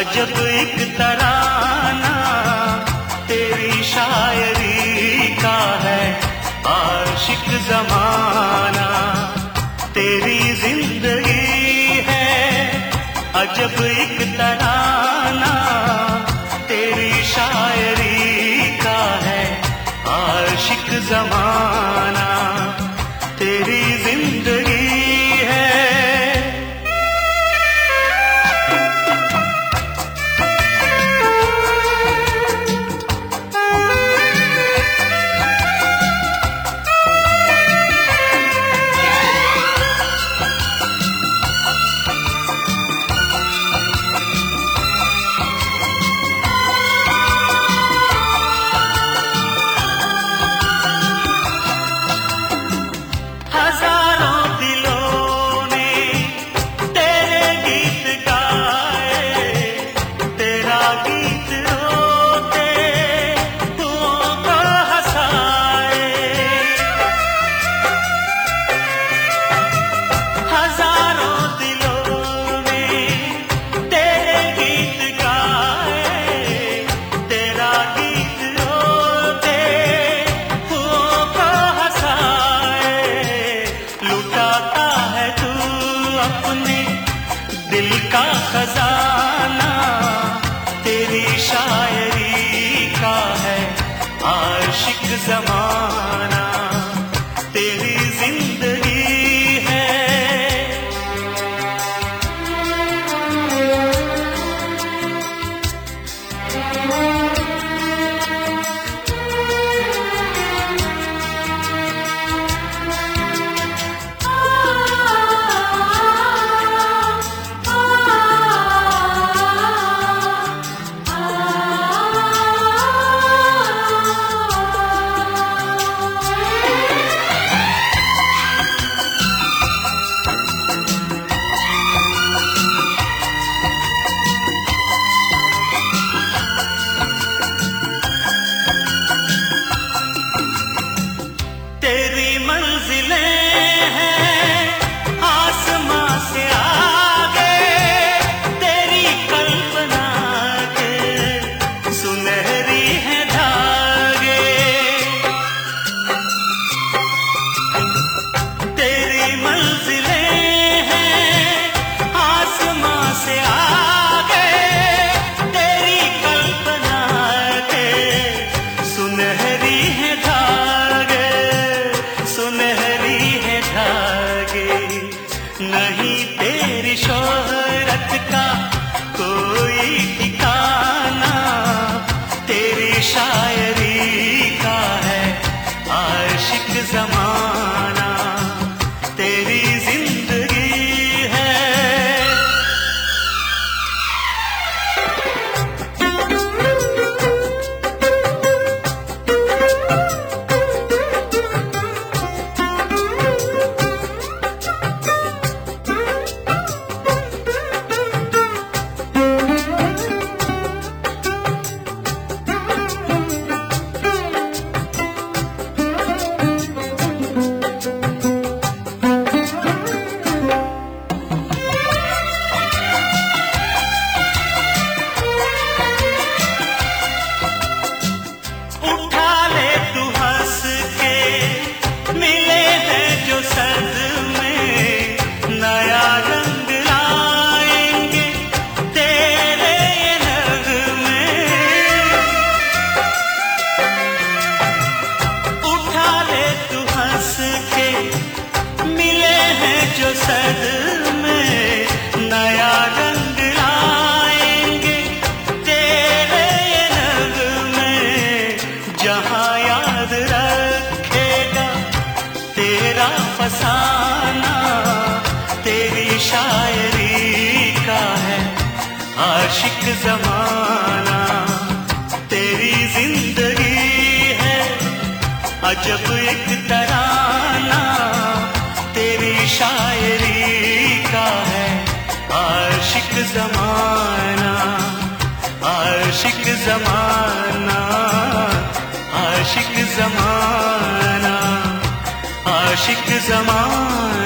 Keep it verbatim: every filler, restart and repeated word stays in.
अजब एक तराना तेरी शायरी का है, आशिक ज़माना तेरी जिंदगी है। अजब एक तराना तेरी शायरी का है, आशिक ज़माना तेरी जिंदगी है। हजारों दिलों ने तेरे गीत गाए, तेरा गीत रोते हुओं को हंसाए। हजारों दिलों ने तेरे गीत गाए, तेरा गीत रोते हुओं को हंसाए। लुटाता है तू अपने दिल का खजाना, तेरी शायरी का है आशिक ज़माना तेरी जिंदगी है। तेरी मंजिलें हैं आसमां से आगे, तेरी कल्पना के सुनहरी है धागे। तेरी मंजिलें हैं आसमां से आगे, तेरी कल्पना के सुनहरी है धागे, सुनहरी है धागे। नहीं तेरी शोहरत का कोई ठिकाना, तेरी शायरी का है आशिक ज़माना तेरी जिंदगी है। उठा ले तू हंस के, मिले हैं जो सदमे, नया रंग लाएंगे तेरे नगमे। उठा ले तू हंस के, मिले हैं जो सदमे, नया रंग लाएंगे तेरे नगमे। जहाँ याद रखेगा तेरा फसाना, तेरी शायरी का है आशिक ज़माना तेरी जिंदगी है। अजब एक तराना तेरी शायरी का है आशिक ज़माना, आशिक ज़माना, आशिक ज़माना, आशिक ज़माना।